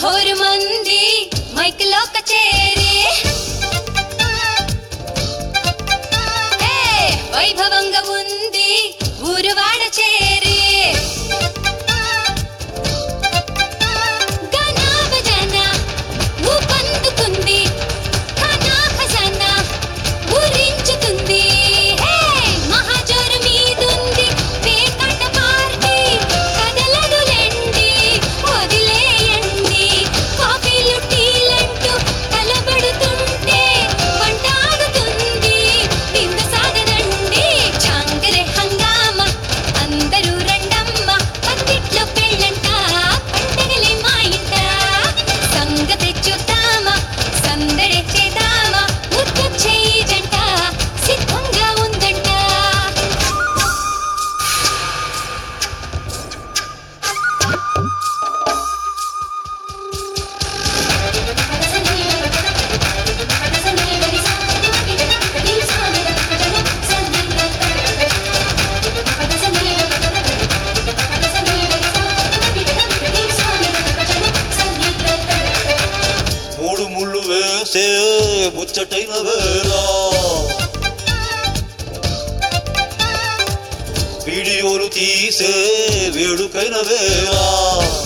హోరు మంది మైక్లో కచేరీ వైభవంగా ఉంది ఊరువాడ చేరి గణాభజన ఊపందుకుంది ఖనా ఖజానా ఊరించుతుంది మహాజోరు మీదుంది పేకాట పార్టీ కదలదులెండి వదిలేయండి కాఫీలు టీలంటూ కలబడుతుంటే వంట ఆగుతుంది విందు సాగదండి చాంగరే హంగామా అందరూ రండమ్మ పందిట్లో పెళ్ళంట పండగలే మా ఇంట సంగతి చూద్దామా సందడి చేద్దామా ముద్దొచ్చే ఈ జంట సిద్ధంగా ఉందంట మూడు ముళ్ళు వేసే ముచ్చటైన వేళ వీడియోలు తీసే వేడుకైన వేళ